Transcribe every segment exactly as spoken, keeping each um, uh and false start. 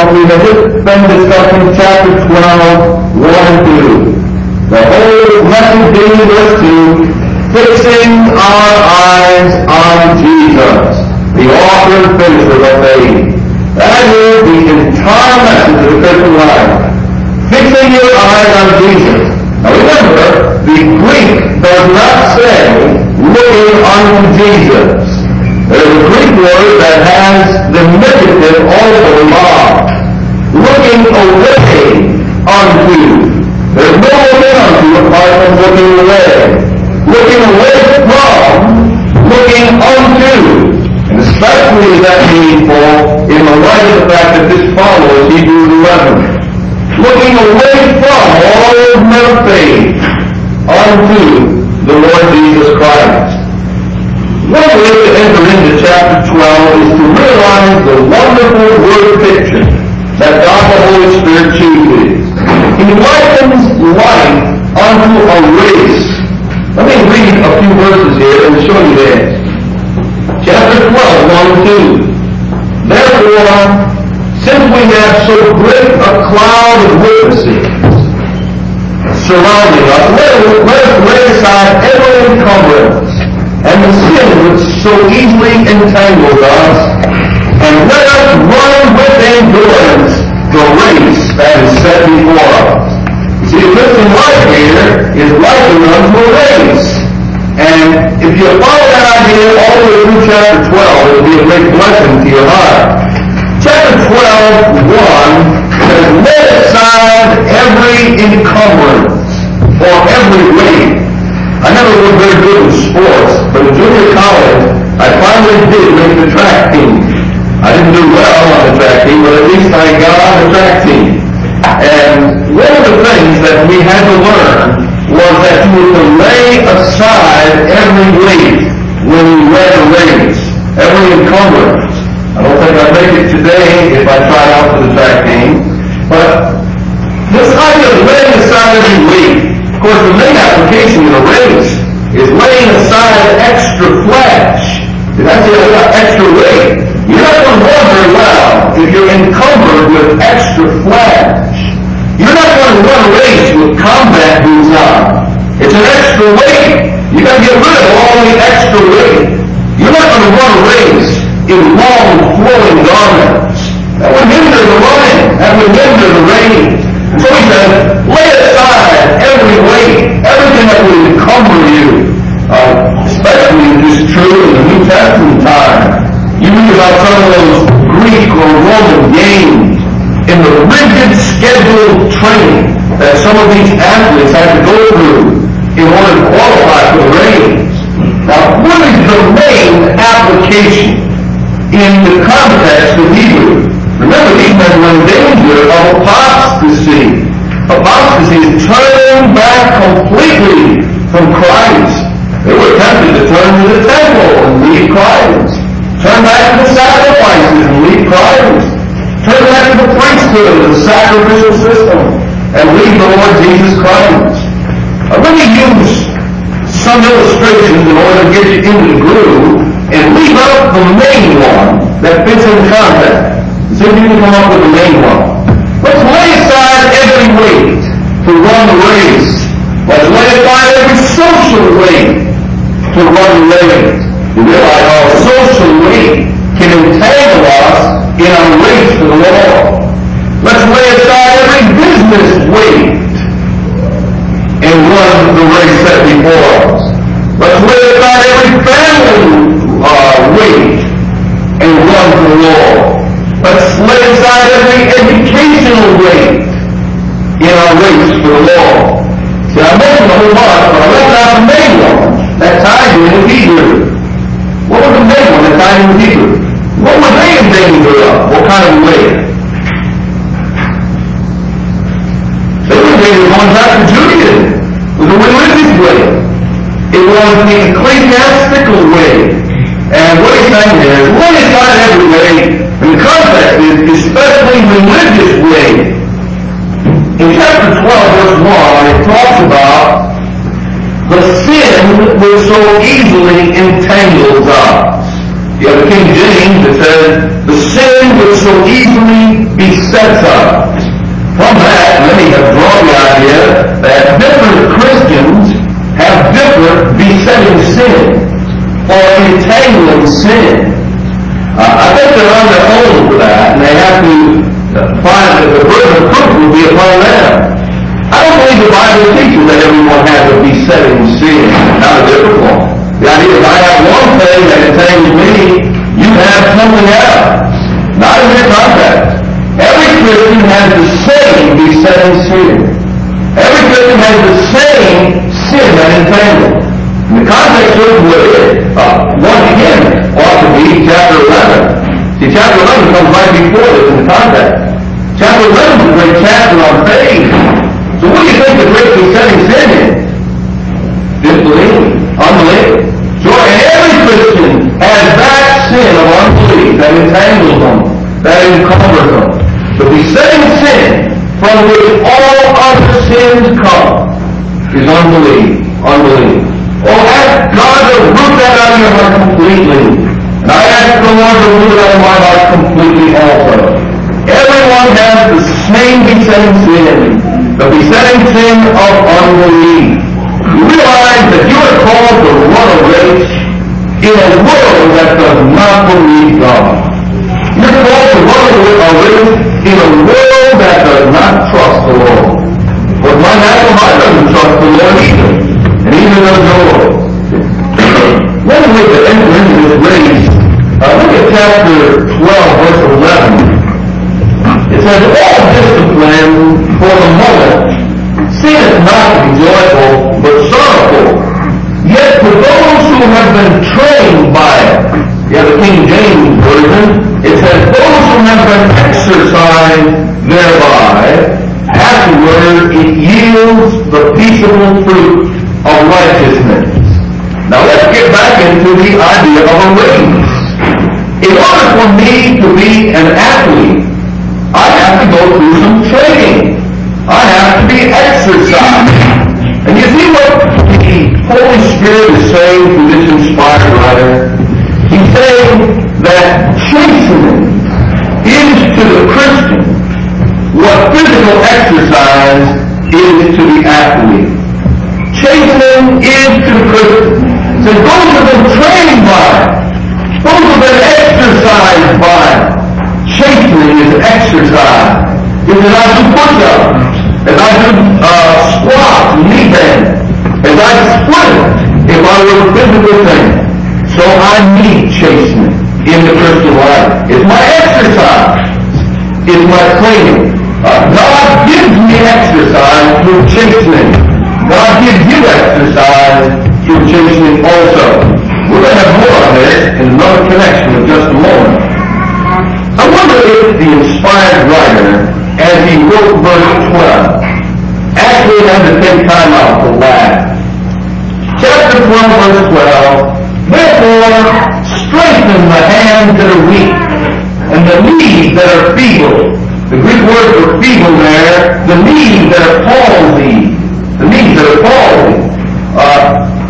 we have just been discussing chapter twelve, one and two. The whole message being was to fixing our eyes on Jesus, the author and finisher of faith. That is the entire message of the Christian life. Fixing your eyes on Jesus. Now remember, the Greek does not say looking unto Jesus. There is a Greek word that has the negative also involved. Looking away unto. There's no looking unto apart from looking away. Looking away from, looking unto. And especially is that meaningful in the light of the fact that this follows Hebrews eleven. Looking away from all men of faith unto the Lord Jesus Christ. One way to enter into chapter twelve is to realize the wonderful word picture that God the Holy Spirit chooses. He likens life unto a race. Let me read a few verses here and show you this. Chapter twelve, one and two. Therefore, since we have so great a cloud of witnesses surrounding us, let us lay aside every encumbrance and the sin which so easily entangles us, and let us run with endurance the race that is set before us. See, the Christian life here is likened unto a race. And if you follow that idea all the way through chapter twelve, it will be a great blessing to your heart. Chapter twelve, one says, lay aside every encumbrance or every weight. I never was very good in sports, but in junior college, I finally did make the track team. I didn't do well on the track team, but at least I got on the track team. And one of the things that we had to learn was that you were to lay aside every weight when you ran a race, every encumbrance. I don't think I'd make it today if I tried out for the track team, but this idea of laying aside every weight, of course, the main application in a race is laying aside extra flesh. That's the extra weight. You're not going to run very well if you're encumbered with extra flesh. You're not going to run a race with combat boots on. It's an extra weight. You've got to get rid of all the extra weight. You're not going to run a race in long, flowing garments. That would hinder the running. That would hinder the race. And so he said, lay aside every weight, everything that would encumber you. Uh, especially this is true in the New Testament time. You read about some of those Greek or Roman games in the rigid scheduled training that some of these athletes had to go through in order to qualify for the race. Now, what is the main application in the context of Hebrew? Remember, these men were in danger of apostasy. Apostasy is turning back completely from Christ. They were tempted to turn to the temple and leave Christ. Turn back to the sacrifices and leave Christ. Turn back to the priesthood and the sacrificial system and leave the Lord Jesus Christ. Uh, let me use some illustrations in order to get you into the groove and leave out the main one that fits in the context. See if you can come up with the main one. Let's lay aside every weight to run the race. Let's lay aside every social weight to run the race. You realize our social weight can entangle us in our race for the Lord. Let's lay aside every business weight and run the race set before us. Let's lay aside every family uh, weight and run for the Lord. Let's lay aside every educational weight in our race for the Lord. See, I mentioned a whole lot, but I left out the main one that ties in with Hebrew. What was the main one that tied in with Hebrew? What were they in danger of? What kind of weight? They were in danger of going back to Judaism. It was a religious way. It was the ecclesiastical way. And what he's saying here is, lay aside every way. And the context is especially religious way. In chapter twelve, verse one, it talks about the sin which so easily entangles us. You have the King James that says, the sin which so easily besets us. From that, many have drawn the idea that different Christians have different besetting sin or entangling sin. Uh, I think they're on their own for that, and they have to find that the burden of proof will be upon them. I don't believe the Bible teaches that everyone has a besetting sin, not a different one. The idea is I have one thing that entangles me, you have something else. Not in this context. Every Christian has the same besetting sin. Every Christian has the same sin that entangles. In the context of what it is, uh, once again, ought to be chapter eleven. See, chapter eleven comes right before this in the context. Chapter eleven is a great chapter on faith. So what do you think the great besetting sin is? Disbelief, unbelief. So every Christian has that sin of unbelief that entangles them, that encumbers them. The besetting sin from which all other sins come is unbelief, unbelief. Oh, ask God to root that out of your heart completely. And I ask the Lord to root it out of my heart completely also. Everyone has the same besetting sin, the besetting sin of unbelief. You realize that you are called to run a race in a world that does not believe God. You're called to run a race in a world that does not trust the Lord. But my natural heart doesn't trust the Lord either. And even does the Lord. Let me look at enter into this race. Uh, look at chapter twelve, verse eleven. It says, all discipline for the moment seemeth not to be joyful, but sorrowful. Yet to those who have been trained by it, you have the King James Version, it says, those who have been exercised thereby, afterward it yields the peaceable fruit of righteousness. Now let's get back into the idea of a race. In order for me to be an athlete, I have to go through some training. I have to be exercised. And you see what the Holy Spirit is saying to this inspired writer? He's saying that chastening is to the Christian what physical exercise is to the athlete. Chastening is to the Christian. So those who have been trained by it, those who have been exercised by it, chastening is exercise. Is that I do push-ups, as I do uh, squats, knee bends, as I sprint, if I were a physical thing. So I need chastening in the Christian life. It's my exercise. It's my training. Uh, God gives me exercise through chastening. God gives you exercise through chastening also. We're going to have more on this in another connection in just a moment. I wonder if the inspired writer, as he wrote verse twelve, actually had to take time out to laugh. Chapter twelve, verse twelve, therefore strengthen the hands that are weak, and the knees that are feeble. The Greek word for feeble there, the knees that are palsied. The knees that are palsied. Uh,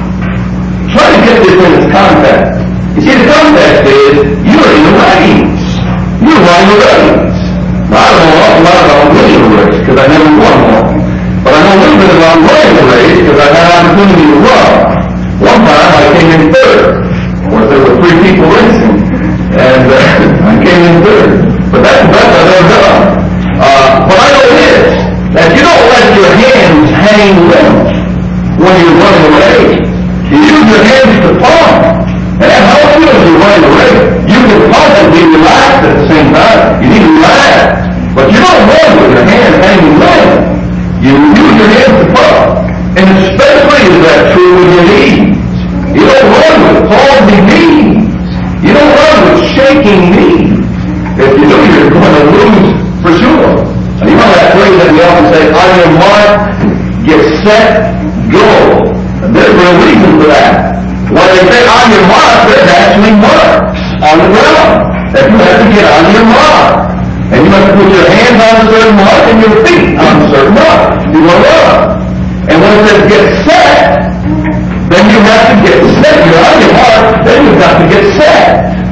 try to get this in its context. You see, the context is, you're in the race. You're running a race. Now, I don't know an awful lot about winning a race, because I never won one. But I know a little bit about running a race, because I had an opportunity to run. One time, I came in third. Of course, there were three people racing, and uh, I came in third. But that's the best I've ever done. Uh, but I know this, that you don't let your hands hang limp when you're running a race. You use your hands to pump. And that helps you as you're running a race. You can pump and be relaxed at the same time. You need to relax. But you don't run with your hands hanging limp. You use your hands to pump. And especially is that true with your knees. You don't run with palsy knees. You don't run with shaking knees. If you do, you're going to lose for sure. And you know that phrase that we often say, on your mark, get set, go. And there's real reason for that. When they say on your mark, there's actually marks on the ground that you have to get on your mark. And you have to put your hands on a certain mark and your feet on a certain mark. You want to run. And when it says get set, then you have to get set. You're on your mark, then you've got to get set.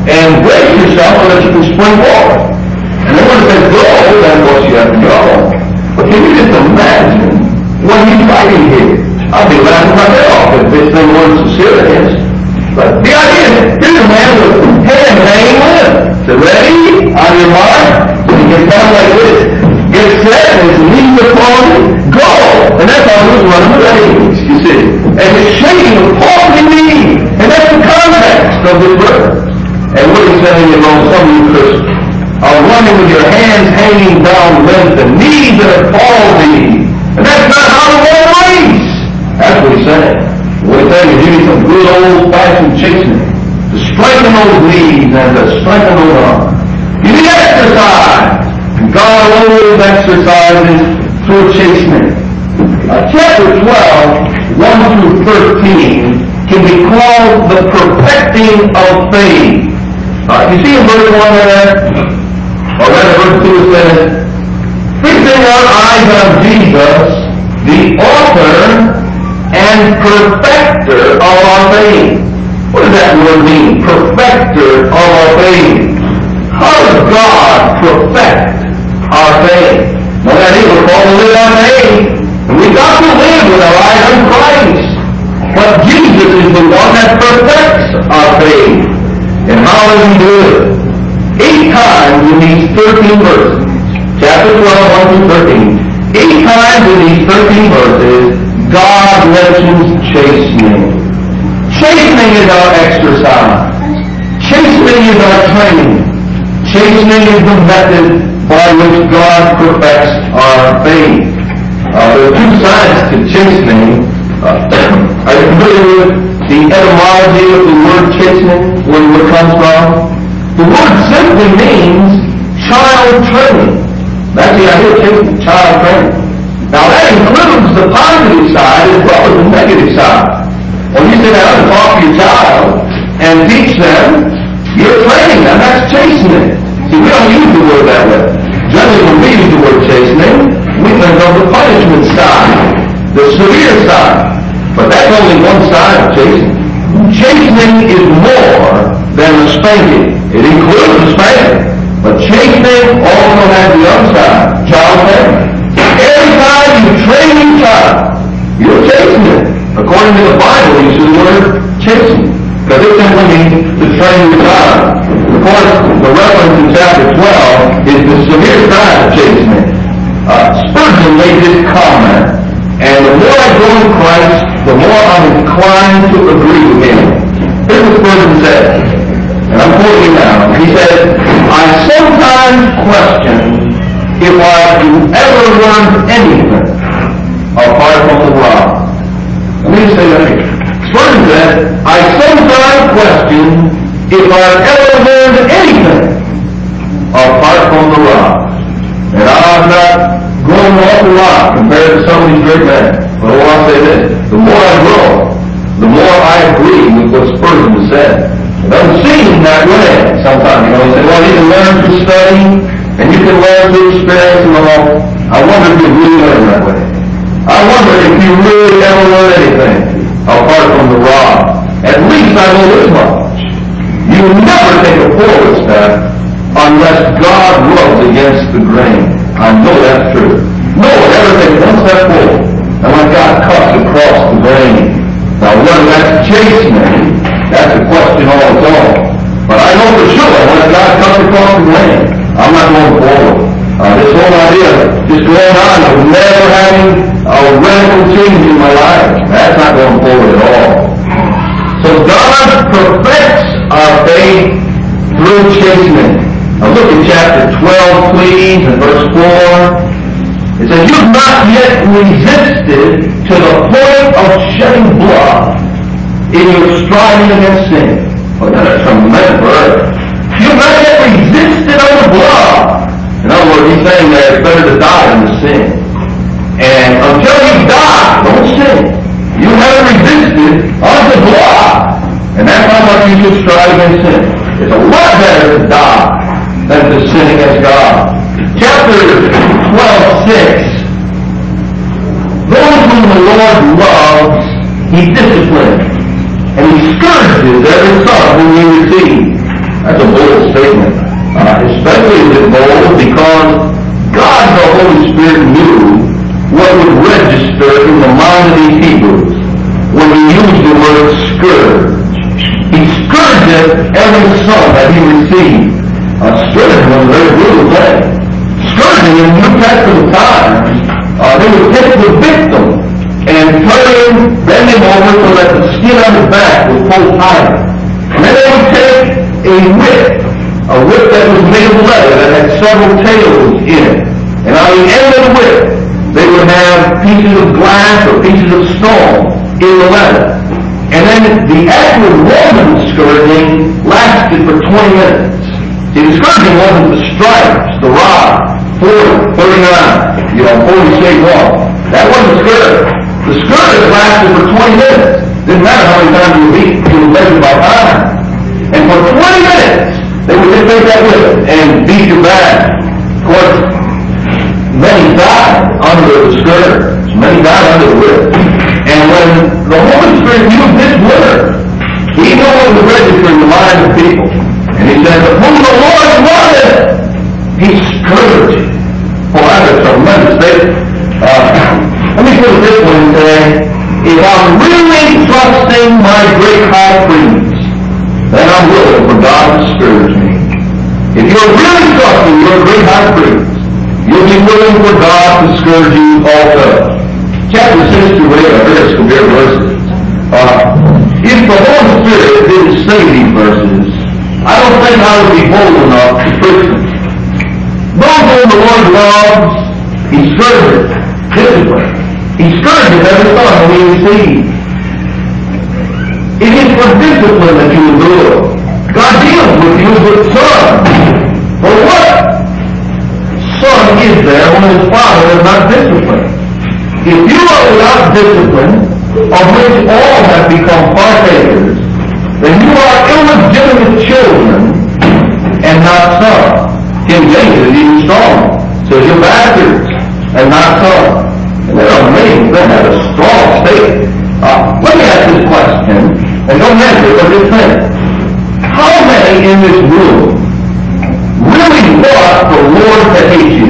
and brace yourself so that you can spring forward. And then when it says go, then of course you have to go. But can you just imagine what he's writing here? I'll be laughing my head off if this thing wasn't so serious. But the idea is, here's a man with hand hanging limb. So ready, on your mark, and he gets down like this, gets set, and his knees are falling, go! And that's how he was running the race, you see. And it's shaking with palmy knees. And that's the context of this verse. And what he's saying is, on some of you Christians are running with your hands hanging down limp, the knees that are palmy. And that's not how to run a race. That's what he's saying. What he's saying is you need some good old-fashioned chastening to strengthen those knees and to strengthen those arms. You need exercise. And God always exercises through chastening. Uh, chapter twelve, one through thirteen, can be called the perfecting of faith. Uh, you see in verse one there, or rather verse two it says, fixing our eyes on Jesus, the author and perfecter of our faith. What does that word mean? Perfecter of our faith. How does God perfect our faith? Well, that is, we're called to live by faith. And we've got to live with our eyes on Christ. But Jesus is the one that perfects our faith. And how does he do it? Eight times in these thirteen verses, chapter twelve, one through thirteen, eight times in these thirteen verses, God mentions chastening. Chastening is our exercise. Chastening is our training. Chastening is the method by which God perfects our faith. Uh, there are two sides to chastening. Uh, are you familiar with the etymology of the word chastening, where the word comes from? The word simply means child training. That's the idea of chastening, child training. Now that includes the positive side as well as the negative side. When you sit down and talk to your child and teach them, you're training them. That's chastening. See, we don't use the word that way. Generally, when we use the word chastening, we think of the punishment side, the severe side. But that's only one side of chastening. Chastening is more than a spanking. It includes the spanking. But chastening also has the other side, child training. Every time you train your child, you're chastening. According to the Bible, you see the word chastening. Because it simply means to train your child. Of course, the reference in chapter twelve is the severe side of chastening. Uh, Spurgeon made this comment, and the more I grow in Christ, the more I'm inclined to agree with him. Here's what Spurgeon said, and I'm quoting now. He said, I sometimes question if I ever learned anything apart from the rod. Let me say that again. Spurgeon said, I sometimes question if I've ever learned anything apart from the rod. And I've not grown an awful lot compared to some of these great men. But I want to say this, the more I grow, the more I agree with what Spurgeon has said. It doesn't seem that way sometimes. You know, you say, well, you can learn through study, and you can learn through experience and all. I wonder if you really learn that way. I wonder if you really ever learn anything apart from the rod. At least I know this much. You will never take a forward step unless God rubs against the grain. I know that's true. No one ever takes one step forward unless God cuts across the grain. Now whether that's chastening, that's a question all its own. But I know for sure unless God cuts across the grain, I'm not going forward. Uh, this whole idea of just going on of never having a radical change in my life, that's not going forward at all. So God perfects our faith through chastening. Now look at chapter twelve, please, and verse four. It says, you've not yet resisted to the point of shedding blood in your striving against sin. Well, that's a tremendous word. You've not yet resisted unto blood. In other words, he's saying that it's better to die than to sin. And until you die, don't sin. You haven't resisted unto blood. And that's how much you should strive against sin. It's a lot better to die than to sin against God. Chapter twelve, six. Those whom the Lord loves, he disciplines, and he scourges every son whom he receives. That's a bold statement. Uh, especially is it bold because God, the Holy Spirit, knew what would register in the mind of these Hebrews when he used the word scourge. He scourged every son that he received. Uh, scourging was a very brutal thing. Scourging in New Testament times, uh, they would take the victim and turn him, bend him over so that the skin on his back was pulled tighter. And then they would take a whip, a whip that was made of leather that had several tails in it. And on the end of the whip, they would have pieces of glass or pieces of stone in the leather. And then the actual Roman scourging lasted for twenty minutes. See, the scourging wasn't the stripes, the rod, forty, thirty-nine, you know, forty shades off. That wasn't the scourge. The scourge lasted for twenty minutes. Didn't matter how many times you were beat, you were measured by time. And for twenty minutes, they would just take that whip and beat your back. Of course, many died under the scourge. Many died under the whip. And when the Holy Spirit used this word, he knew what was registered in the mind of people. And he said, whom the Lord wanted, he scourged. Oh, that's a tremendous statement. Uh, let me put it this way and say, if I'm really trusting my great high priest, then I'm willing for God to scourge me. If you're really trusting your great high priest, you'll be willing for God to scourge you also. Chapter six through eight are very severe verses. Uh, if the Holy Spirit didn't say these verses, I don't think I would be bold enough to preach them. Those whom the Lord loves, he scourges, discipline. He scourges every son whom he receives. It is for discipline that you endure. God deals with you with son. For what son is there when his father is not disciplined? If you are without discipline, of which all have become partakers, then you are illegitimate children and not sons. King James is even strong. Says you're bastards and not sons. And there are many that have a strong state. Uh, let me ask this question, and don't answer it, but just think. How many in this room really want the Lord to hate you?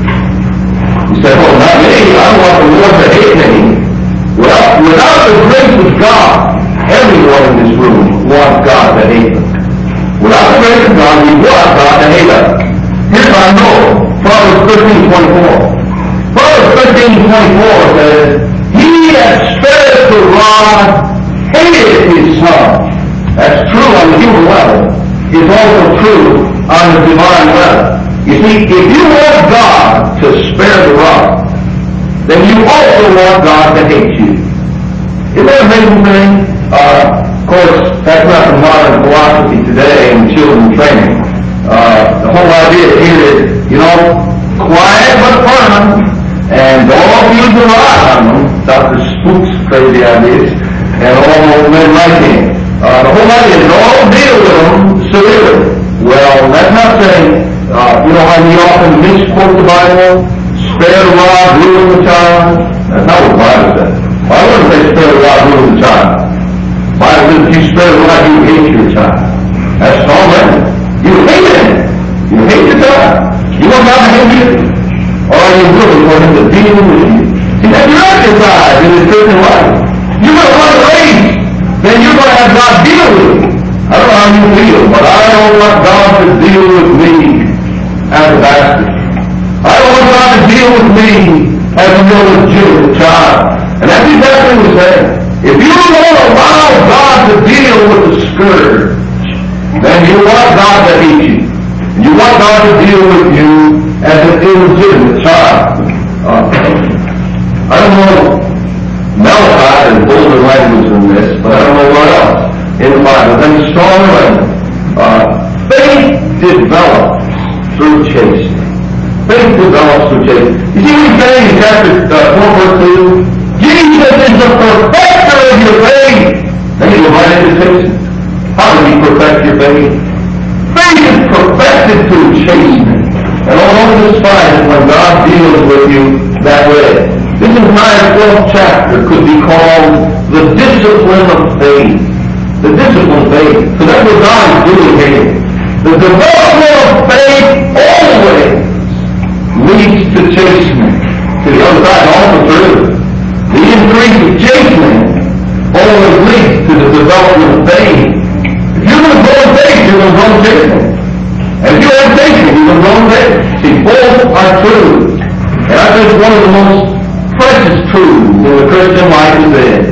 You say, well, not me. I don't want the Lord to hate me. Well, without the grace of God, everyone in this room wants God to hate them. Without the grace of God, we want God to hate us. Here's how I know. Proverbs thirteen twenty-four. Proverbs thirteen twenty-four says, he that spareth the rod hateth his son. That's true on the human level. It's also true on the divine level. You see, if you want God to spare the rod, then you also want God to hate you. Isn't that an amazing thing? Uh, of course, that's not the modern philosophy today in children training. Uh, the whole idea here is, you know, quiet but firm, and don't use the rod on them. Doctor Spook's crazy ideas, and all men like him. Uh, the whole idea is don't deal with them severely. Well, that's not saying, uh, you know how we often misquote the Bible? Spare the rod, ruin the child. That's not what the Bible says. The Bible doesn't say spare the rod, ruin the child. The Bible says if you spare the rod, you hate your child. That's strong language. You hate him. You hate your child. You want God to hate you? Or are you willing for him to deal with you? See, that's your exercise in this Christian life. You're going to run a race, then you're going to have God deal with you. I don't know how you feel, but I don't want God to deal with me as a bastard. I don't want God to deal with me as a illegitimate child. And that's exactly what he's saying. If you don't allow God to deal with the scourge, then you want God to hate you. You want God to deal with you as an illegitimate child. Uh, I don't know Malachi is bolder language than this, but I don't know what else in the Bible. Then strong language. Uh, faith develops through chastening. Faith develops through chastening. You see what he's saying in chapter uh, four, verse two? Jesus is the perfecter of your faith. Then you go right into chastening. How does he perfect your faith? Faith is perfected through chastening. And don't despise it when God deals with you that way. This entire twelfth chapter could be called the discipline of faith. The discipline of faith. So that's what God is doing here. The development of faith always leads to chastening. To the other side, also true. The increase of chastening always leads to the development of faith. If you're going to grow in faith, you're going to grow in chastening. And if you have chastening, you're going to grow in faith. See, both are true. And I think one of the most precious truths in the Christian life is this.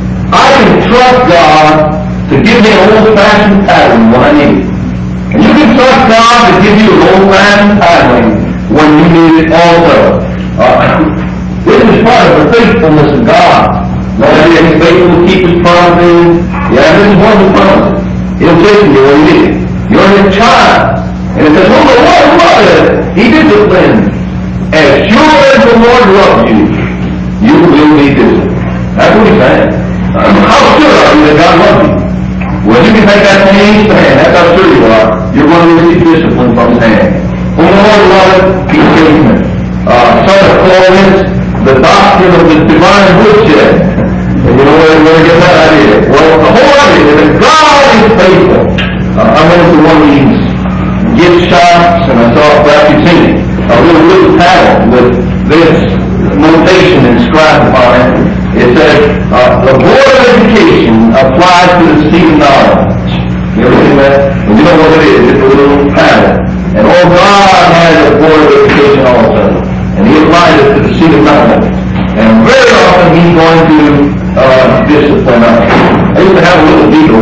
I can trust God to give me an old-fashioned pattern when I need it. And you can trust God to give you an old-fashioned pattern when you need it also. Uh, this is part of the faithfulness of God. Not that He's faithful to keep His promises. Yeah, this is one of the promises. He'll chase you when you need it. You're His child. And it says, well, the Lord loved it. He disciplined. As sure as the Lord loves you, you will be disciplined. That's what He's saying. Um, how sure are you that God loves you? Well, you can take that thing in His hand. That's how sure you are. You're going to receive discipline from His hand. When the Lord loves it, He's chastening. Uh, some have called this the doctrine of the divine woodshed. And you know where we're going to get that idea? Well, the whole idea is that God is faithful. Uh, I went to one of these gift shops, and I saw, perhaps you've seen it, a little little panel with this notation inscribed upon it. It says, uh, the Board of Education applies to the seat of knowledge. You ever seen that? And you know what it is. It's a little panel. And oh, God has a Board of Education also. And He applies it to the seat of knowledge. And very often He's going to uh, discipline us. I used to have a little beagle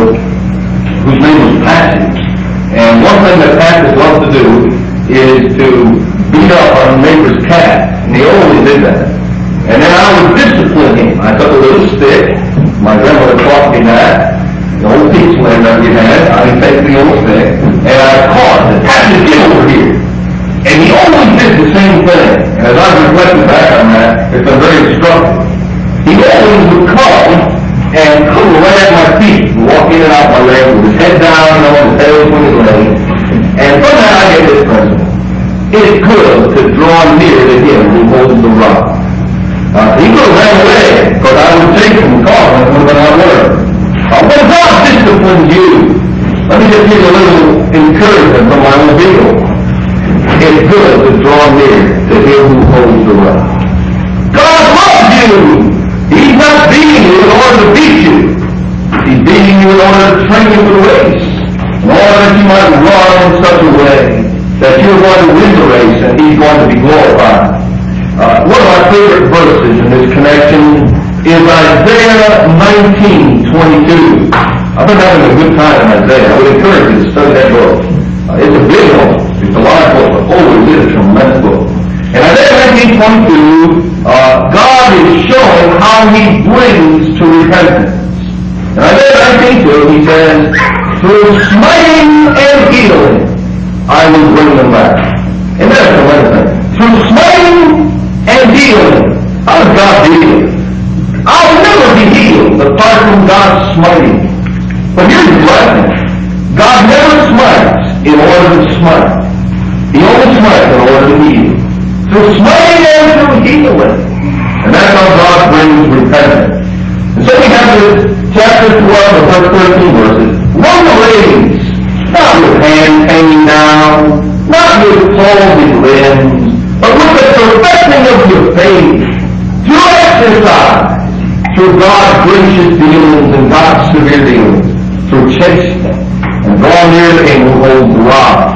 whose name was Patsy. And one thing that Patsy loved to do is to beat up on a neighbor's cat. And he always did that. And then I would discipline him. I took a little stick. My grandmother taught me that. The old peach land that we had. I would take the old stick. And I caught it. Patsy, get over here. And he always did the same thing. And as I reflected back on that, it's been very instructive. He always would come and come right at my feet, and walk in and out my leg with his head down, you know, his tail between his legs. And from that I get this principle. It's good to draw near to Him who holds the rock. Uh, he could have ran away, because I would take him and call him, it would have been our word. Uh, when God disciplines you, let me just give you a little encouragement from my own beagle. It's good to draw near to Him who holds the rock. God loves you! He's not beating you in order to beat you. He's beating you in order to train you for the race. In order that you might run in such a way that you're going to win the race and He's going to be glorified. Uh, one of my favorite verses in this connection is Isaiah nineteen twenty-two. I've been having a good time in Isaiah. I would encourage you to study that book. Uh, it's a big one. It's a large book, but oh, it is a tremendous book. In Isaiah nineteen twenty-two, uh, God is showing how He brings to repentance. In Isaiah nineteen two, He says, through smiting and healing, I will bring them back. And that's the one thing. Through smiting and healing. How does God heal? I'll never be healed apart from God smiting. But here's the blessing. God never smites in order to smite. He only smites in order to heal. Through smiting and through healing. And that's how God brings repentance. And so we have this chapter twelve and verse thirteen verses. Run the race, not with hands hanging down, not with palsied limbs, but with the perfecting of your faith, through exercise, through God's gracious dealings and God's severe dealings, through chastening, and draw near to Him who holds the rod.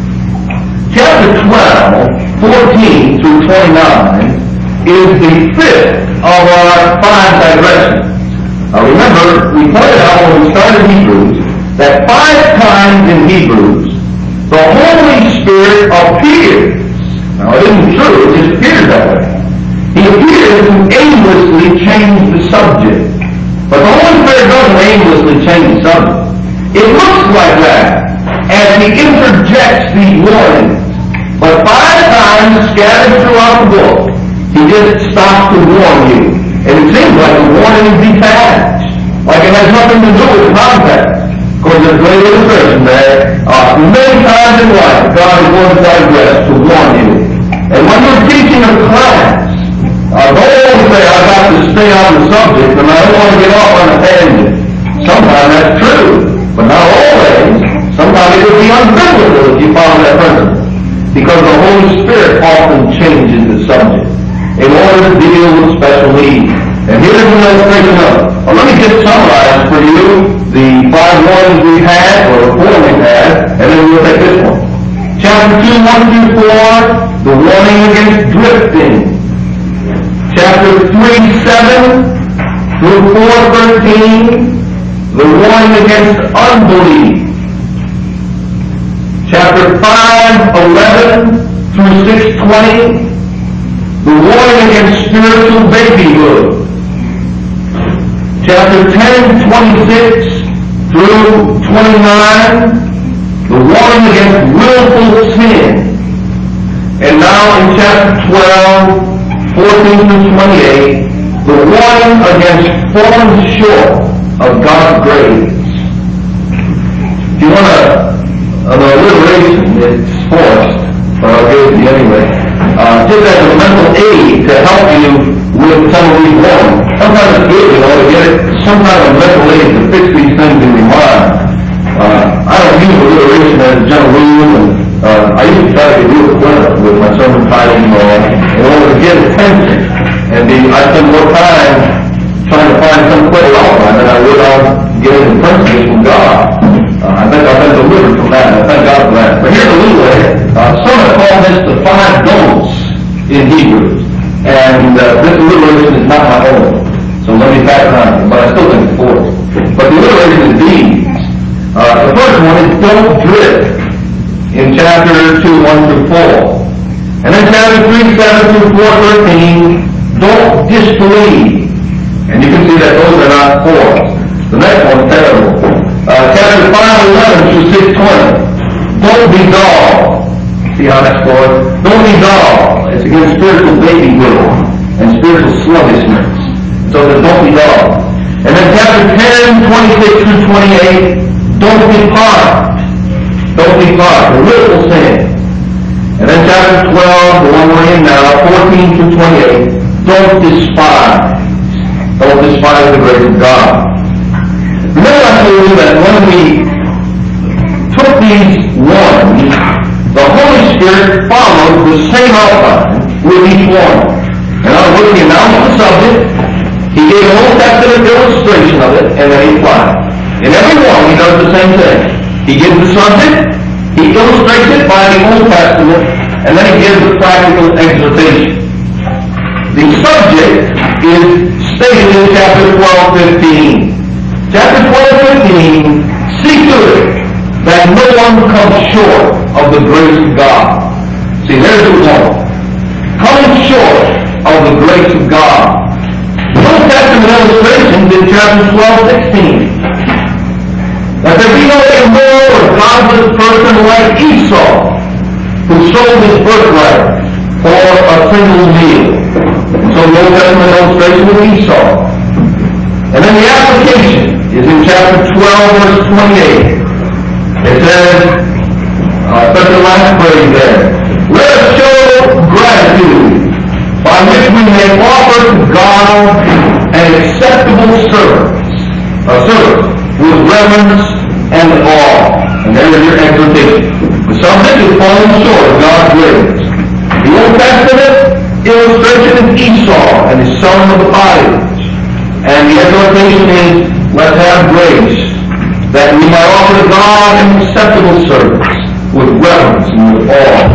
Chapter twelve, fourteen through twenty-nine, is the fifth of our five digressions. Now remember, we pointed out when we started Hebrews, that five times in Hebrews, the Holy Spirit appears. Now, it isn't true, it just appears that way. He appears to aimlessly change the subject. But the Holy Spirit doesn't aimlessly change the subject. It looks like that as He interjects these warnings. But five times scattered throughout the book, He just stops to warn you. And it seems like the warning is detached. Like it has nothing to do with the context. Of course, there's a great illustration there. Uh, many times in life, God is going to digress to warn you. And when you're teaching a class, uh, don't always say, I've got to stay on the subject, and I don't want to get off on a tangent. Sometimes that's true, but not always. Sometimes it would be unbiblical Holy Spirit often changes the subject in order to deal with special needs. And here's an illustration of it. Well, let me just summarize for you the five warnings we've had, or the four we've had, and then we'll take this one. Chapter two, one through four, the warning against drifting. Chapter three, seven through four, thirteen, the warning against unbelief. Chapter five, eleven through six, twenty, the warning against spiritual babyhood. Chapter ten, twenty-six through twenty-nine, the warning against willful sin. And now in chapter twelve, fourteen through twenty-eight, the warning against falling short of God's grace. If you want a, an alliteration, it's forced, but I'll give it to you anyway. Uh, just as a mental aid to help you with some of these warnings. Sometimes it's good, you know, to get it, some kind of mental aid to fix these things in your mind. Uh, I don't use alliteration as a general rule, and uh, I used to try to get real clever with my sermon titles and all, in order to get attention. And the, I spend more time trying to find some clever outline than I would on getting the principles from God. Uh, I think I've been delivered from that, and I thank God for that. But here's a little way. Uh, some have called this the five don'ts in Hebrews. And uh, this alliteration is not my own. So let me back it on, but I still think it's forced. But the alliteration is these. Uh, the first one is don't drift in chapter two, one through four. And then chapter three, seven through four, thirteen, don't disbelieve. And you can see that those are not forced. The next one's terrible. Uh, chapter five, eleven through six, twenty, don't be dull. See how that's scored? Don't be dull. It's against spiritual babyhood and spiritual sluggishness. So that don't be dull. And then chapter ten, twenty-six through twenty-eight, don't depart. Don't depart. The willful sin. And then chapter twelve, the one we're in now, fourteen through twenty-eight, don't despise. Don't despise the grace of God. Remember I told you that when we took these warnings, the Holy Spirit followed the same outline with each one. In other words, he announced the subject, he gave an Old Testament illustration of it, and then he applied it. In every one, he does the same thing. He gives the subject, he illustrates it by the Old Testament, and then he gives the practical exhortation. The subject is stated in chapter twelve, fifteen. Chapter twelve, fifteen, see to it that no one comes short of the grace of God. See, there's the one. Coming short of the grace of God. The Old Testament illustrations in chapter twelve, sixteen. That there be no immoral or godless person like Esau, who sold his birthright for a single meal. So the Old Testament illustration of Esau. And then the application is in chapter twelve, verse twenty-eight. It says, uh, such a last phrase there, let us show gratitude by which we may offer to God an acceptable service, a service with reverence and awe. And there is your exhortation. The subject is falling short of God's grace. The Old Testament illustration is Esau and his son of the bondage. And the exhortation is, let's have grace, that we might offer to God an acceptable service with reverence and with awe.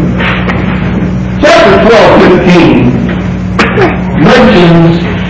Chapter twelve, fifteen mentions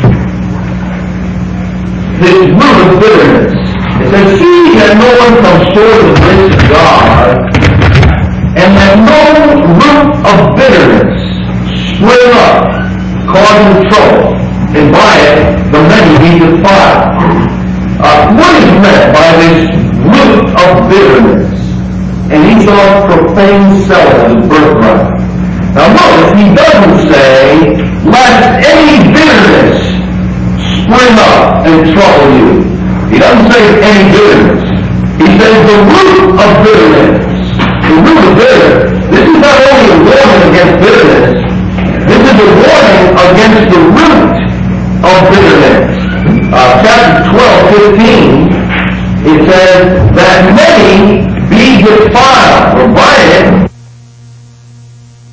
this root of bitterness. It says, see that no one comes short of the grace of God, and that no root of bitterness spring up, causing trouble, and by it the many be defiled. Uh, what is meant by this root of bitterness? And Esau's profane self of his birthright. Now notice, he doesn't say, lest any bitterness spring up and trouble you. He doesn't say any bitterness. He says the root of bitterness. The root of bitterness. This is not only a warning against bitterness, this is a warning against the root of bitterness. Uh, chapter twelve, fifteen, it says that many be defiled, or by it,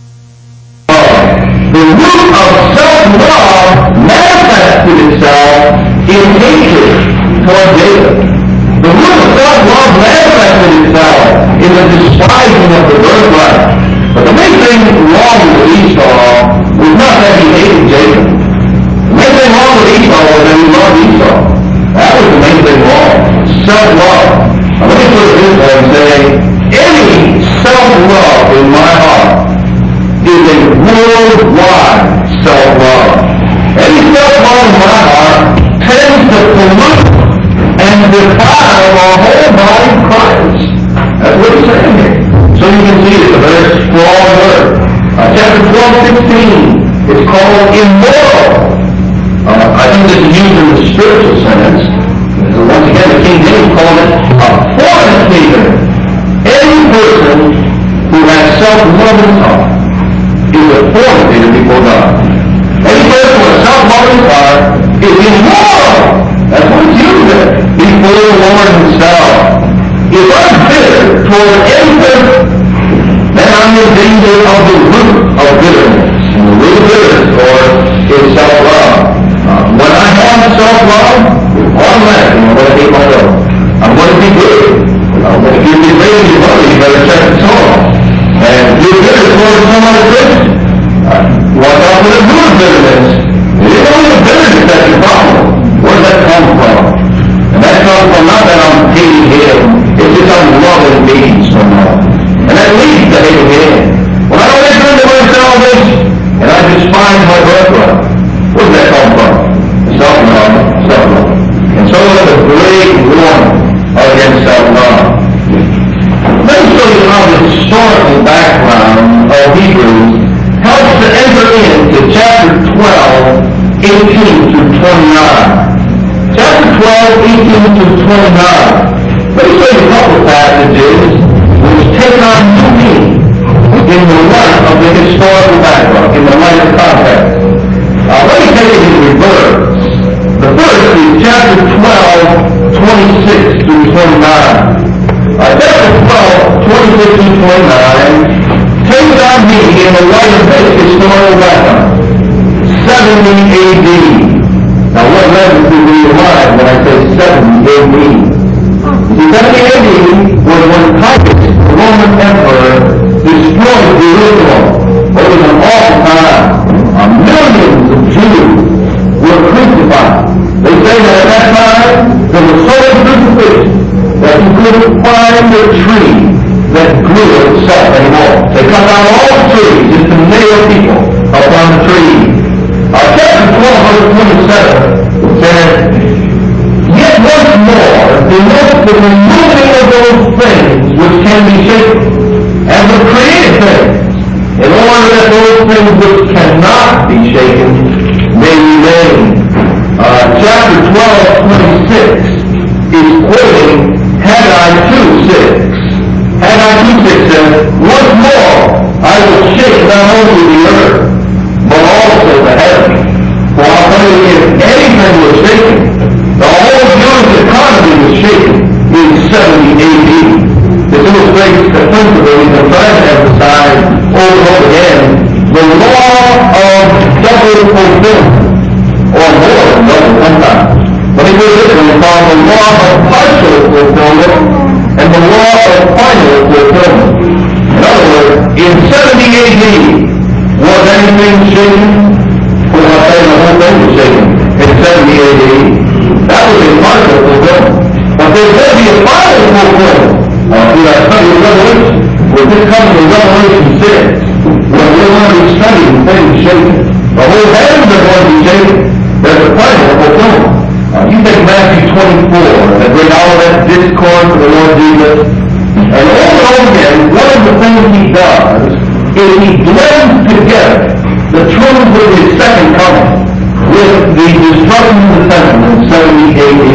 The root of self-love manifested itself in hatred toward Jacob. The root of self-love manifested itself in the despising of the birthright. But the main thing wrong with Esau was not that he hated Jacob. The main thing wrong with Esau was that he loved Esau. That was the main thing wrong. Self-love. Now let me put it this way and say, any self-love in my heart is a worldwide self-love. Any self-love in my heart tends to pollute and defile our whole body of Christ. That's what he's saying here. So you can see it's a very strong word. Uh, chapter twelve, sixteen, it's called immoral. Uh, I think this is used in the spiritual sense. So once again, the King James called it a fornicator. Any person who has self-love in his heart is a fornicator before God. Any person with self-love in his heart is immoral. That's what it's used there. Before the Lord himself. If I'm bitter toward any person, then I'm in danger of the root of bitterness. And the root of bitterness, Lord, is self-love. Uh, when I have self-love, automatically I'm going to hate myself. I'm going to be good. I'm going to give you praise your money, you better check the soul. And if you're bitter toward somebody Christian, uh, watch out for the root of bitterness. It isn't only the bitterness that's your problem. Where does that come from? And that comes from not that I'm hating him, it's just I'm loving me somehow. And that leads to hating him. When I don't enter into my salvation, and I despise my birthright, where does that come from? Self-love, self-love. And so there's a great warning against self-love. Let me show you how the historical background of Hebrews helps to enter into chapter twelve, eighteen through twenty-nine. Chapter twelve, eighteen through twenty-nine. Let me show you a couple of passages which take on new meaning in the light of the historical background, in the light of context. Uh, let me take it in reverse. The first is chapter twelve, twenty-six through twenty-nine. Uh, chapter twelve, twenty-six through twenty-nine takes on meaning in the light of this historical background. seventy A D. Now what reference do we arrive when I say seventy A D? See, seventy A D was when Titus, the Roman emperor, destroyed Jerusalem. It was an awful time. Uh, millions of Jews were crucified. They say that at that time there was so much crucifixion that you couldn't find a tree that grew itself anymore. They cut down all the trees just to nail people upon the trees. Uh, chapter twelve, verse twenty-seven says, yet once more, denotes the removing of those things which can be shaken, and the created things, in order that those things which cannot be shaken may remain. Uh, chapter twelve, twenty-six is quoting Haggai two, six. Haggai two, six says, once more I will shake not only the earth, but also the heavens. For I'll tell you, if anything was shaken, the whole Jewish economy was shaken in seventy A D. This illustrates the principle we've been trying to emphasize over and over again, the law of double fulfillment, or more than double sometimes. Let me put it this way, it's called the law of partial fulfillment and the law of final fulfillment. In other words, in seventy A D, was anything shaken? Well, I'll tell you, the whole thing was shaken in seventy A D. That was a partial fulfillment. But there's going to be a final fulfillment. Uh, through our study of Revelation, we're just coming to Revelation six, where we're going to be studying things shaken. The whole heavens are going to be shaken. There's a final fulfillment. Uh, you take Matthew twenty-four, the great Olivet discourse of the Lord Jesus, and over and over again, one of the things he does is he blends together the truth of his second coming with the destruction of the temple in seventy A D.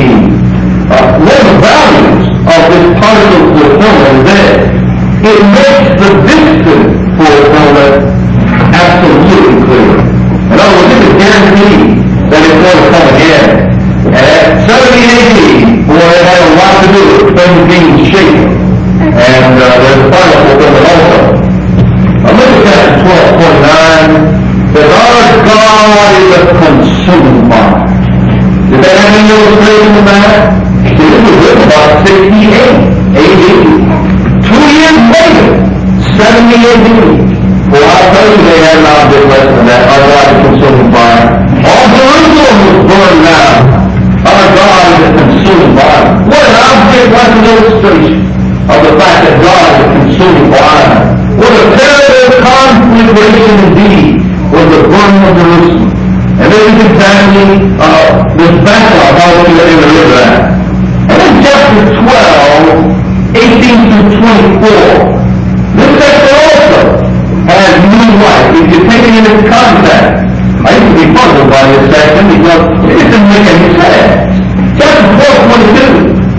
Uh, one of the values of this partial fulfillment is this: it makes the distant fulfillment absolutely clear. In other words, it's a guarantee that it's going to come again. And at seventy A D, boy, it had a lot to do with things being shaken. And uh, there's a final fulfillment also. Now look at chapter twelve, twenty-nine. Says, I God is a consuming fire. Did that have any illustration of that? See, this was written about sixty-eight A D. Two years later, seventy A D. Well, I'll tell you they had an object lesson of that. Our God is a consuming fire. All Jerusalem was burned down. Our God is a consuming fire. What an object lesson illustration of the fact that God is a consuming fire. What a terrible conflagration indeed was the burning of Jerusalem. And this is exactly uh, this background, how we are able to live that. And in chapter twelve, eighteen through twenty-four, this section also has new life. If you take it in its context, I used to be puzzled by this section because it didn't make any sense. Chapter twelve, twenty-two.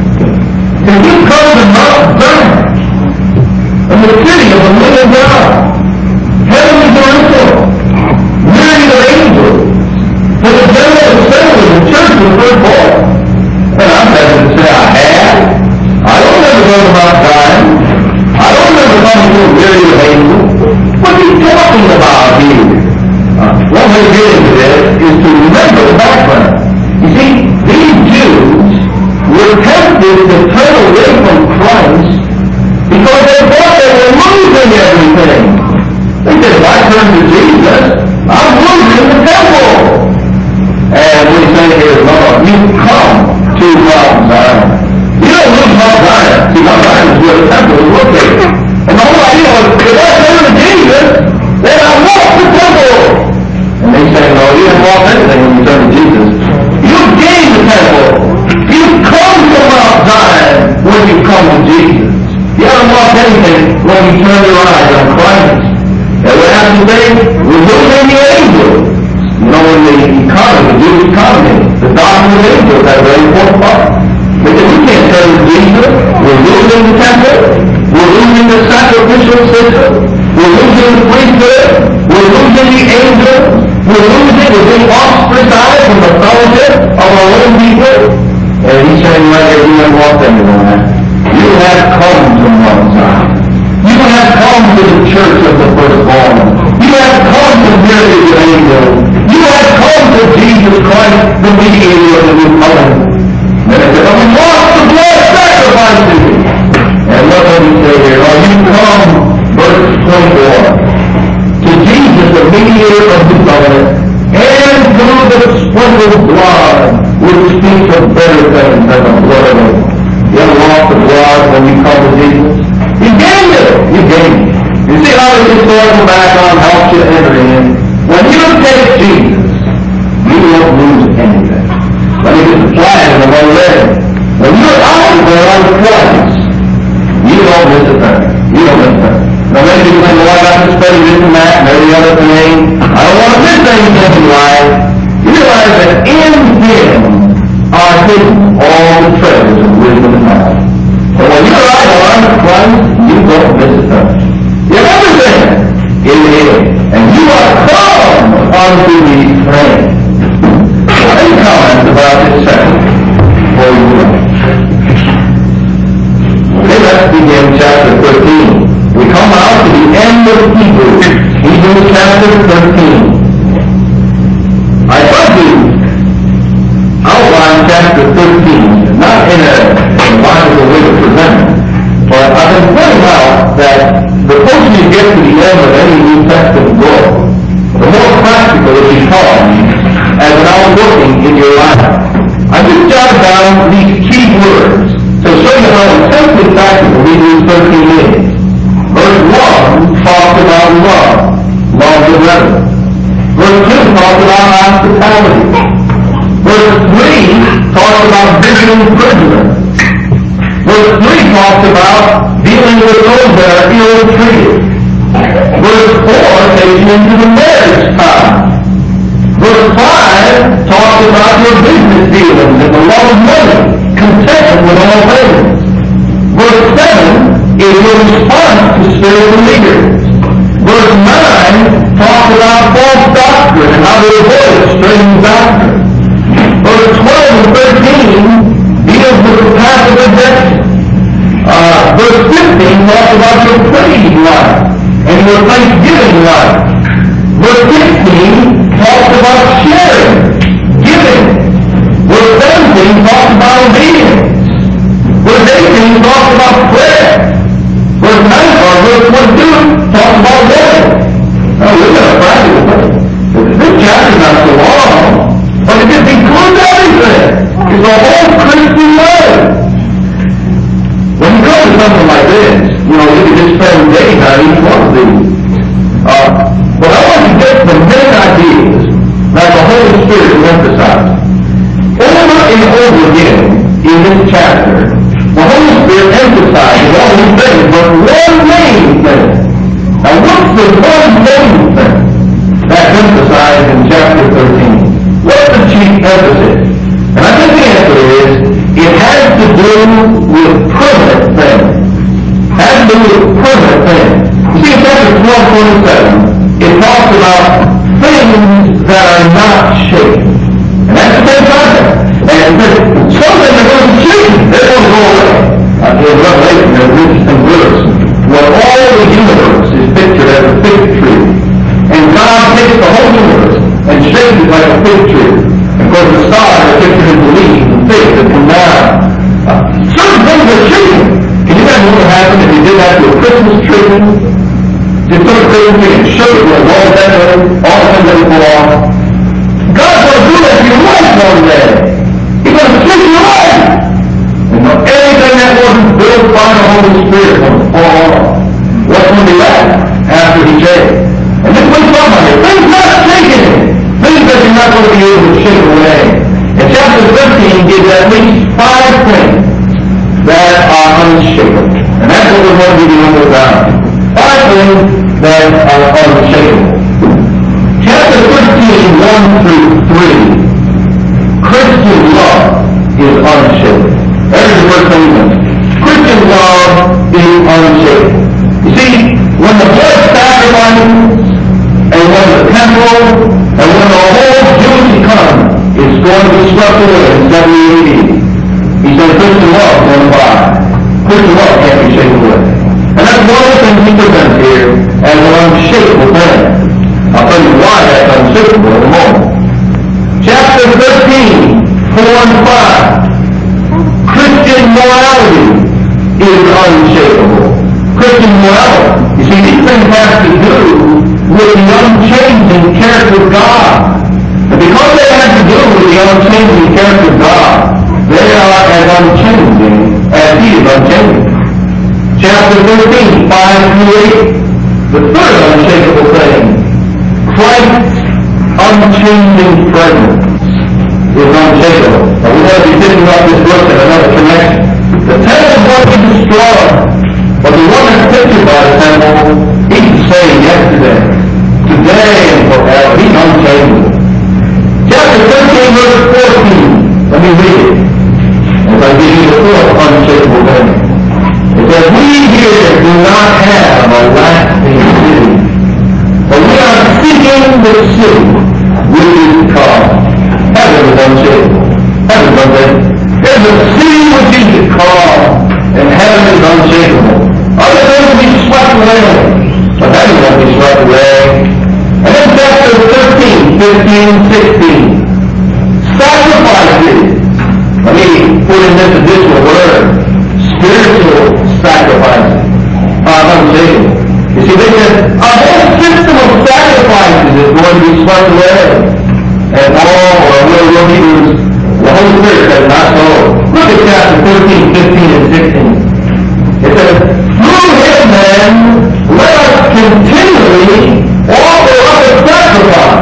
If you come to Mount Zion, and the city of the living God, heavenly Jerusalem, myriad of angels, for the general assembly and church of the first born. And I'm having to say, I have. I don't remember going to Mount Zion. I don't remember coming to a myriad of angels. What are you talking about here? Uh, one way to get into this is to remember the background. You see, these Jews were tempted to turn away from Christ because they thought they were losing everything. They said, if I turn to Jesus, I'm losing the temple. And we say here, no, you come to Mount Zion. You don't lose Mount Zion. See, Mount Zion is where the temple is located. And the whole idea was, if I turn to Jesus, then I walk the temple. And they say, no, you didn't walk anything when you turn to Jesus. You gain the temple. You come to Mount Zion when you come to Jesus. You haven't lost anything when you turn your eyes on Christ. And what happens today? We're losing the angels. You know, in the economy, the Jewish economy, the doctrine of angels has a very important part. Because we can't turn to Jesus. We're losing the temple. We're losing the sacrificial system. We're losing the priesthood. We're losing the angels. We're losing, we're being ostracized from the fellowship of our own people. And he's saying right here, you haven't lost anyone. You have come to Mount Zion. You have come to the church of the firstborn. You have come to myriad of angels. You have come to Jesus Christ, the mediator of the new covenant. And they said, oh, we lost the blood sacrifices. And what does he say here? Oh, you come, verse twenty-four, to Jesus, the mediator of the covenant, and through the sprinkled blood, which speaks of better things than the blood of Abel. You ever lost the blood when you come to Jesus? You gained it. You gained it. You see how the historical background helps you enter in? When you take Jesus, you won't lose anything. Let me get the flag in the one leg. When you're out there on the Christ, you don't miss a thing. You don't miss a thing. Now many people think, well, I got to study this and that and every other thing. I don't want to miss anything in life. You realize that in Him are hidden all the treasures of wisdom and knowledge. So when you're out on Christ, you don't miss a thing. You have everything in Him. And you are come unto these things. Any comments about this section before we move on? Okay, let's begin chapter thirteen. We come out to the end of Hebrews. Hebrews chapter thirteen. I tried to outline chapter thirteen, not in a, in a logical way to present it, but I've been pointing out that the closer you get to the end of any New Testament book, the more practical it becomes as an outworking in your life. I just jotted down these key words to show you how intensely practical Hebrews thirteen is. Verse one talks about love, love the brethren. Verse two talks about hospitality. Verse three talks about visiting prisoners. Verse three talks about dealing with those that are ill-treated. Verse four takes you into the marriage time. Verse five talks about your business dealings and the love of money, contentment with all things. Verse seven is your response to spiritual leaders. Verse nine talks about false doctrine and how to avoid strange doctrine. Verse twelve and thirteen deals with the path of redemption. Uh, verse fifteen talks about your praise life and your thanksgiving life. Verse sixteen talks about sharing, giving. Verse seventeen talks about obedience. Verse eighteen talks about prayer. Verse nine, or verse twenty-two talks about living. Now look at a practical thing. This chapter is not so long, but it just includes everything. It's the whole Christian life. When you come to something like this, you know, you can just spend days on each one of these. Uh, but I want to get the main ideas that the Holy Spirit will emphasize. Over and over again in this chapter, the Holy Spirit emphasizes all these things, but one main thing. Now what's the one main thing that's emphasized in chapter thirteen? What's the chief emphasis? And I think the answer is, it has to do with permanent things. It has to do with permanent things. You see, in chapter twelve, twenty-seven, it talks about things that are not shaken. And that's the same concept. And some things are going to be shaken. They're going to go away. Uh, in Revelation, there's an interesting verse where all the universe is pictured as a fig tree. And God takes the whole universe and shakes it like a fig tree. Of course, the stars are pictured as the leaves and figs that come down. Uh, certain things are shaken. Can you imagine what would happen if you did that to a Christmas tree? Just took a Christmas tree and shook it with all the decorations, all the things that would go on. God's going to do that to your life one day. He's going to shake your life. And know, everything that wasn't built by the Holy Spirit will fall off. What's going to be left after he shakes? And this is what he's talking about here. Things not shaking. Things that you're not going to be able to shake away. And chapter fifteen gives at least five things that are unshakable. And that's what we're going to be doing with God. Five things that are unshakable. Chapter thirteen, one through three. Christian love is unshakable. There's the first thing. Christian love is unshakable. You see, when the blood sacrifices, and when the temple, and when the whole Jewish economy is going to be swept away in seventy A D, he said Christian love is going to buy. Christian love can't be shaken away. And that's one of the things he presents here as an unshakable thing. I'll tell you why that's unshakable in a moment. Chapter thirteen, four and five. Christian morality is unshakable. Christian morality. You see, these things have to do with the unchanging character of God. And because they have to do with the unchanging character of God, they are as unchanging as he is unchanging. Chapter thirteen, five through eight. The third unshakable thing. Christ's unchanging presence is unshakable. Now we're going to be picking up this book in another connection. The temple is going to be destroyed, but the one that's pictured by the temple, he's the same yesterday, today, and forever. He's unchangeable. Chapter thirteen, verse fourteen. Let me read it. As I give you the fourth unshakable thing. It says, we here do not have a lasting city, but we are seeking the city which is called. Heaven is unshakable. Heaven is unshakable. There's a city which is called, and heaven is unshakable. Other things will be swept away, but heaven won't be swept away. And then chapter thirteen, fifteen, sixteen. Sacrifices. Let me put in this additional word. Spiritual sacrifices are unshakable. You see, they said, a whole system of sacrifices is going to be swept away. And all, or will will Hebrews, the Holy Spirit says not so. Look at chapter thirteen, fifteen, and sixteen. It says, through him then, let us continually offer up a sacrifice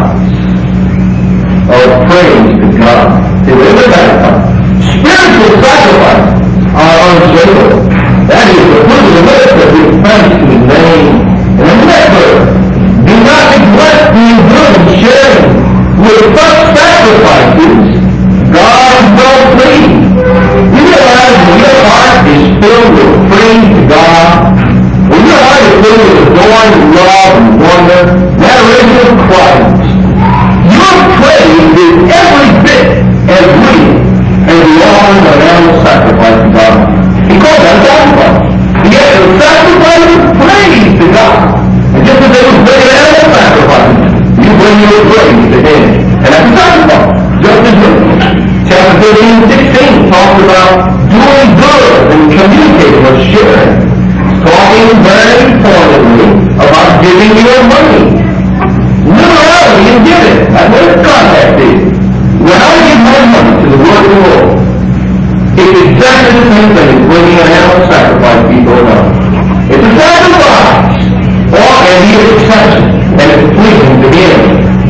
of praise to God. See, look at that. Spiritual sacrifices are unshakable. That is the fruit of the lips that give thanks to his name. And remember, do not neglect being good and sharing. With such sacrifices, God is well pleased. You realize when your heart is filled with praise to God, when your heart is filled with adoring love and wonder, adoration of Christ, your praise is every bit as real as the offering of an animal sacrifice to God. He calls that a sacrifice. He has a sacrifice of praise to God. And just as they would bring an animal sacrifice, you bring your praise to him. And that's a sacrifice, just as written. Chapter thirteen, sixteen talks about doing good and communicating or sharing. Talking very pointedly about giving your money. Liberality in giving. That's what its context is. When I give my money to the work of the Lord, it's exactly the same thing as bringing an animal sacrifice before God. It's a sacrifice, or and he is accepted, and it's pleasing to him.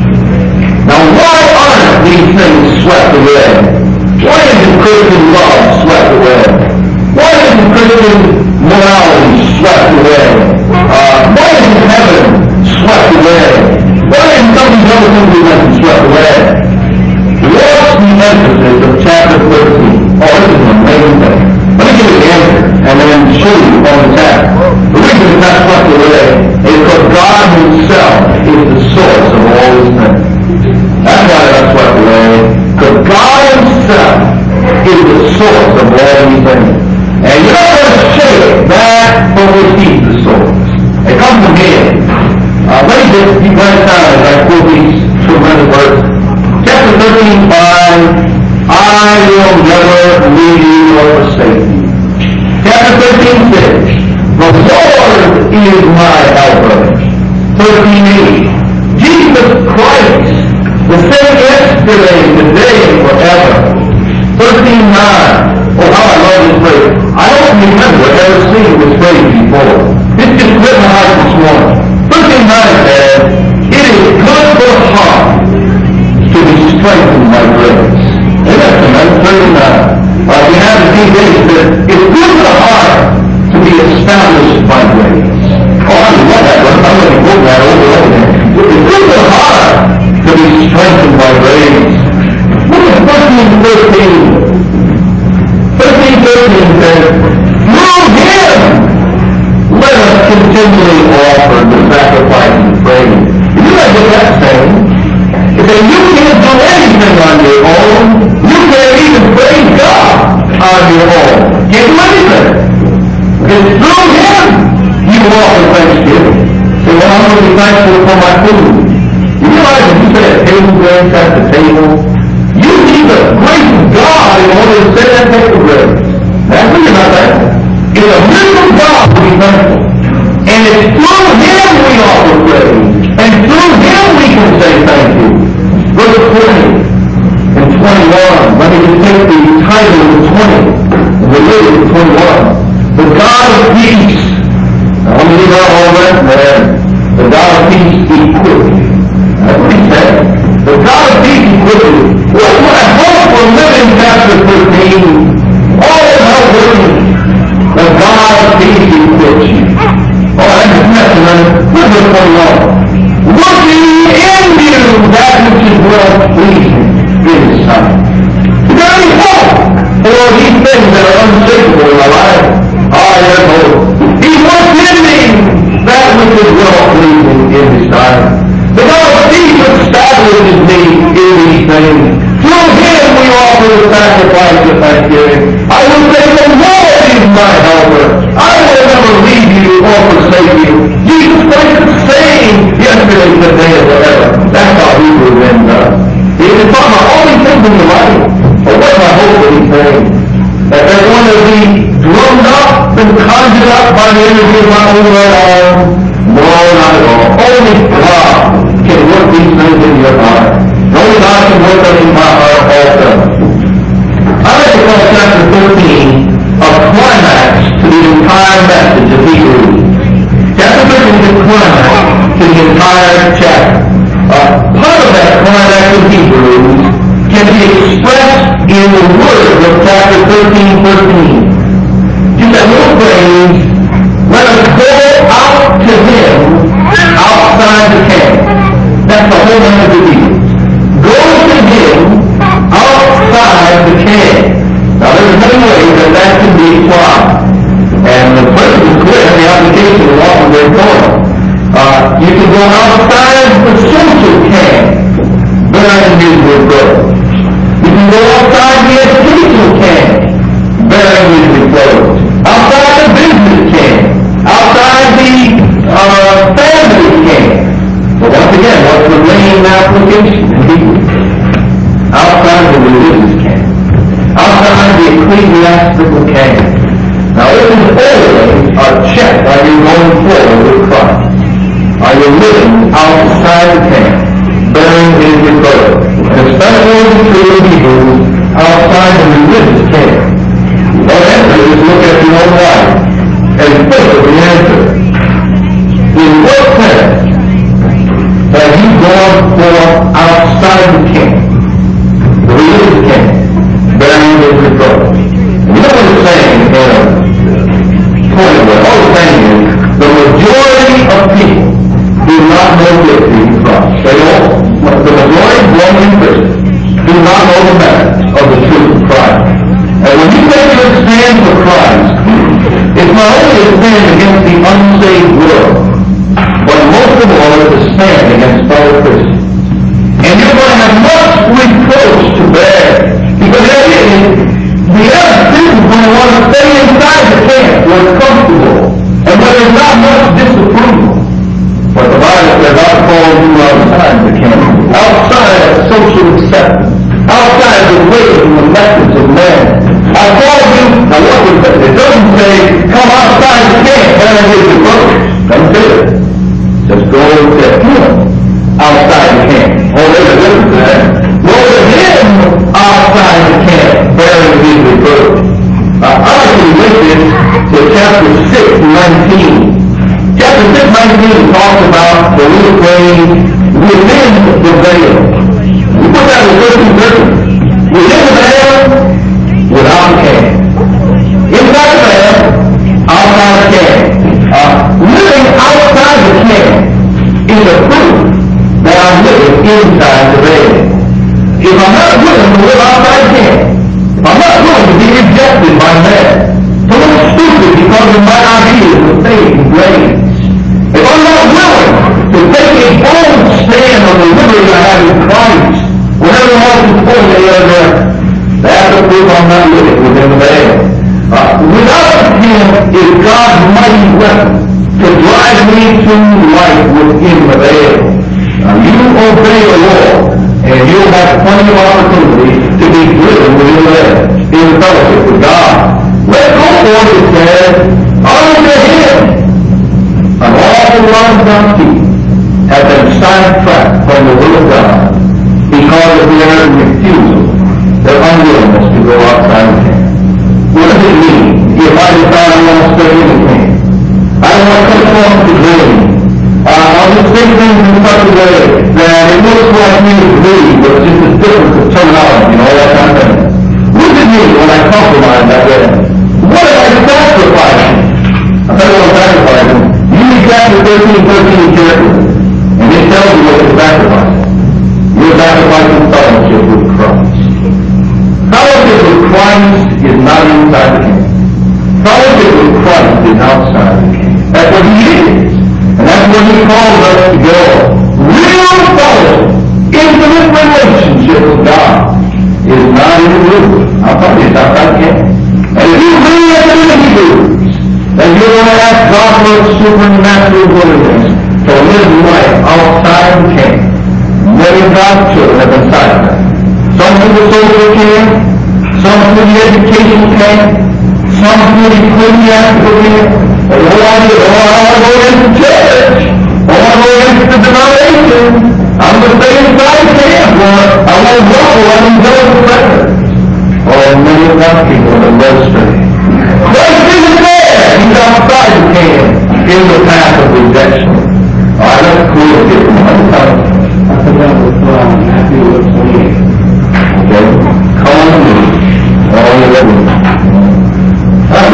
Now, why aren't these things swept away? Why isn't Christian love swept away? Why isn't Christian morality swept away? Uh, why isn't heaven swept away? Why isn't some of these other things we mentioned swept away? What's the emphasis of chapter thirteen? Oh, this is an amazing thing. Let me give you the answer and then show you on the text. The reason it's not swept away is because God himself is the source of all these things. That's why it's not swept away. Because God himself is the source of all these things. And you're not going to shake that from which he's the source. It comes from him. Uh, let me just be right down as I quote these tremendous verses. Chapter thirteen, five, I will never leave you nor forsake you. Chapter thirteen, six, the Lord is my helper. thirteen, eight, Jesus Christ, the same yesterday, today, and forever. thirteen, nine, oh how I love this phrase. I don't remember ever seeing this phrase before. It's just lit my heart this morning. thirteen, nine says, it is good for the heart to be strengthened by grace. Isn't that tremendous? thirty-nine. Uh, we have the King James that it's good for the heart to be established by grace. Oh, I love that verse. I'm going to quote that over and over again. It's good for the heart to be strengthened by grace. Look at thirteen, thirteen. thirteen, thirteen says, through him let us continually offer the sacrifice and praise. You know what that's saying? It's saying you can't do anything on your own. You can't even praise God on your own. Can't do anything. It's through him you offer thanksgiving. Say, well, I'm going to be thankful for my food. You realize when you say a table grace at the table, you need the grace of God in order to say that table grace. That's when you're not thankful. It's a miracle of God to be thankful. And it's through him we offer praise. And through him we can say thank you. Verse twenty and twenty-one. Let me just take the title of twenty and relate it to twenty-one. The God of peace. Now let me leave out all that there. The God of peace equip you. That's what he said. The God of peace equip you. What's my hope for living chapter thirteen? All about working. The God of peace equips you. Oh, that's a testament. Look at twenty-one. Working in you that which is well pleasing in his sight. Is there any hope for these things that are unshakable in my life? Oh, there's hope. He works in me that which is well pleasing in his sight. The God of peace establishes me in these things. Through him we offer the sacrifice of thanksgiving. I will say the Lord is my helper. I will never leave you or forsake you. Jesus Christ is the same yesterday, today, and forever. That's how Hebrews ends up. He is talking about all these things in your life. But what's my hope for these things? That they're going to be drummed up and conjured up by the energy of my own right arm? No, not at all. Only God can work these things in your heart. Only God can work them in my heart also. I like to call chapter thirteen a climax to the entire message of Hebrews. Chapter thirteen is a climax to the entire chapter. Uh, part of that climax of Hebrews can be expressed in the words of chapter thirteen, thirteen. Just that little phrase, let us go out to him outside the camp. That's the whole message of Hebrews. Go to him outside the camp. Now there's many ways that that can be applied. And the purpose is clear, the application is often very thorough. Uh, you can go outside the social camp, bearing his reproach. You can go outside the educational camp, bearing his reproach. Outside the business camp. Outside the uh, family camp. So once again, what's the main application in Hebrews? outside the religious camp, outside the ecclesiastical camp. Now, it is always a check while you're going forward with Christ. Are you living outside the camp, bearing his reproach? And especially in the true Hebrews, outside the religious camp. Don't answer, just look at your own life and think of the answer. In what sense have you gone forth outside the camp, the religious camp, bearing his reproach? You know what it's saying in twenty-one? All it's saying is the majority of people do not know victory in Christ. They don't. The majority of Roman Christians do not know the message of the truth of Christ. And when you take your stand for Christ, it's not only a stand against the unsaved world, but most of all it's a stand against fellow Christians. And you're going to have much reproach to bear, because there is the other Christians going to want to stay inside the camp where it's comfortable and where there's not much disapproval. But the Bible says, I'll call you outside the camp, outside of social acceptance, outside the ways and the methods of man. I call you, now what was it? It doesn't say, come outside the camp, and I give you brothers. Doesn't say it. Just go to him outside the camp. Oh, there's a difference there. Go to him outside the camp, bearing his reproach. Uh, I like to relate this to chapter six, nineteen. Chapter six, nineteen talks about the little phrase, within the veil. We put that in thirteen verses. Within the veil, without the camp. Inside the veil, outside the camp. Uh, living outside the camp is a proof that I'm living inside the veil. If I'm not willing to live outside the camp, if I'm not willing to be rejected by man, to look stupid because of my ideas of faith and grace, if I'm not willing to take a bold stand on the liberty I have in Christ, whenever else is pulling the other, that's a proof I'm not living within the veil. Uh, without him is God's mighty weapon to drive me to life within the veil. Now, you obey the law, and you'll have plenty of opportunity to be driven within the veil, in fellowship with God. Let's go forward, it says, unto him. And all the lives of our people have been sidetracked from the will of God because of their refusal, their unwillingness to go outside the camp. What does it mean if I decide I want to stay in the camp? I don't want to conform to the grain. Uh, I'll just say things in such a way that it looks like we agree, but it's just a difference of terminology and all that kind of thing. What does it mean when I compromise that way? What am I sacrificing? I tell you what I'm sacrificing. You read chapter thirteen, thirteen carefully, and it tells you what you're sacrificing. You're sacrificing fellowship with Christ. Fellowship with Christ is not inside the camp. Fellowship with Christ is outside the camp. That's what he is. And that's what he calls us to go. Real fellowship, intimate relationship with God is not in the room. I'll tell you, it's outside the camp. And if you really have to the Hebrews, then you're going to ask God for a supernatural willingness to live life outside the camp. Many of God's children have been sidetracked. Some to the social camp, some to the education camp, some to the ecclesiastical camp. And the whole idea of, oh, I want to go into church, I want to go into the denomination, I'm going to stay inside the camp, or I want to ruffle, I want to go to the record. Oh, many of God's people are led astray. Christ isn't there! He's outside the camp, in the path of rejection. All right, let's clear it here. I forgot what's wrong. Matthew twenty-eight. Okay? Come on to me. All you ready? How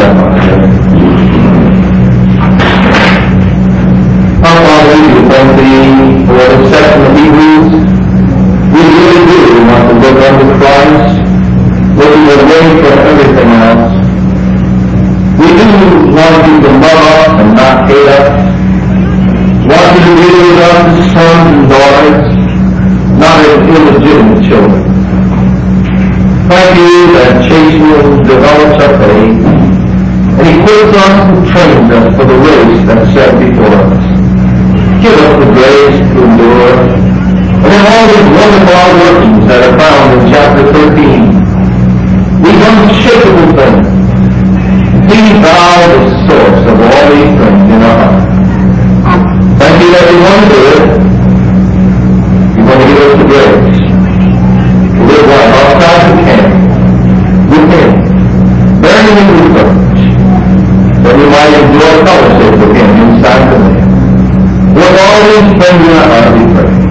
far we do from the fourth section of Hebrews? We really do want to look unto Christ, looking away from everything else. We do want you to love us and not hate us. Want you to deal with us as sons and daughters, not as illegitimate children. Thank you that chastening develops our faith, and equips us and trains us for the race that's set before us. Give us the grace to endure, and in all these wonderful outworkings that are found in that we might enjoy fellowship with him inside the man. With all these things in our heart, we pray.